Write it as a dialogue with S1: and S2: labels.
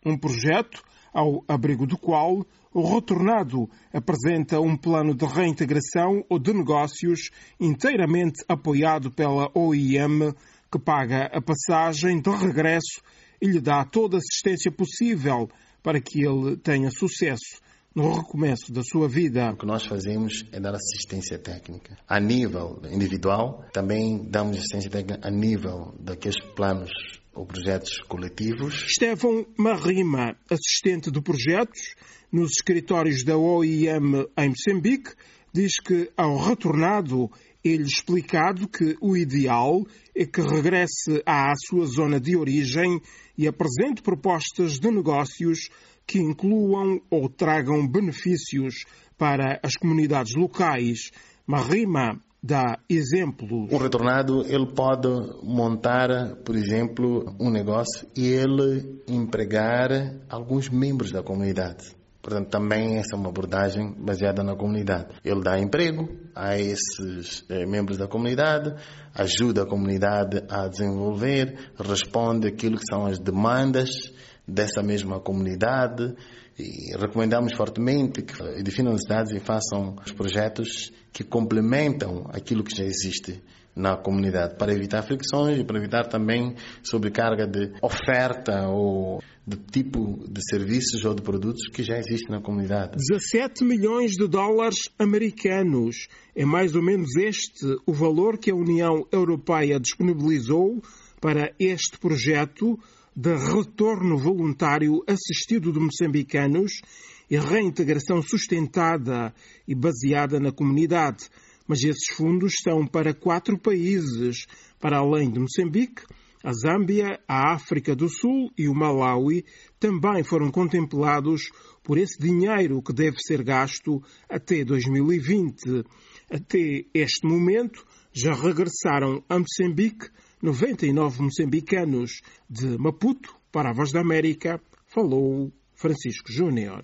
S1: Um projeto ao abrigo do qual o retornado apresenta um plano de reintegração ou de negócios inteiramente apoiado pela OIM, que paga a passagem de regresso e lhe dá toda a assistência possível para que ele tenha sucesso no recomeço da sua vida.
S2: O que nós fazemos é dar assistência técnica. A nível individual, também damos assistência técnica a nível daqueles planos ou projetos coletivos.
S1: Estevão Marrima, assistente de projetos nos escritórios da OIM em Moçambique, diz que ao retornado é-lhe explicado que o ideal é que regresse à sua zona de origem e apresente propostas de negócios que incluam ou tragam benefícios para as comunidades locais. Marrima dá exemplos.
S2: O retornado ele pode montar, por exemplo, um negócio e ele empregar alguns membros da comunidade. Portanto, também essa é uma abordagem baseada na comunidade. Ele dá emprego a esses membros da comunidade, ajuda a comunidade a desenvolver, responde aquilo que são as demandas dessa mesma comunidade e recomendamos fortemente que definam as cidades e façam os projetos que complementam aquilo que já existe na comunidade, para evitar fricções e para evitar também sobrecarga de oferta ou de tipo de serviços ou de produtos que já existem na comunidade.
S1: 17 milhões de dólares americanos. É mais ou menos este o valor que a União Europeia disponibilizou para este projeto de retorno voluntário assistido de moçambicanos e reintegração sustentada e baseada na comunidade. Mas esses fundos são para 4 países, para além de Moçambique. A Zâmbia, a África do Sul e o Malawi também foram contemplados por esse dinheiro que deve ser gasto até 2020. Até este momento, já regressaram a Moçambique 99 moçambicanos. De Maputo, para a Voz da América, falou Francisco Júnior.